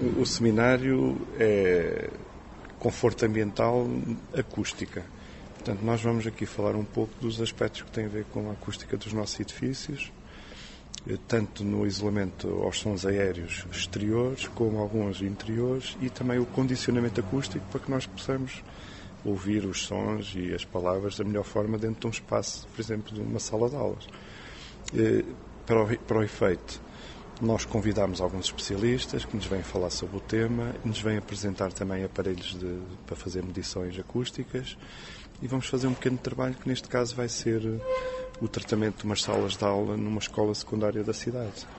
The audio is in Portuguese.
O seminário é conforto ambiental, acústica. Portanto, nós vamos aqui falar um pouco dos aspectos que têm a ver com a acústica dos nossos edifícios, tanto no isolamento aos sons aéreos exteriores, como alguns interiores, e também o condicionamento acústico para que nós possamos ouvir os sons e as palavras da melhor forma dentro de um espaço, por exemplo, de uma sala de aulas. Para o efeito, nós convidamos alguns especialistas que nos vêm falar sobre o tema, nos vêm apresentar também aparelhos para fazer medições acústicas e vamos fazer um pequeno trabalho que neste caso vai ser o tratamento de umas salas de aula numa escola secundária da cidade.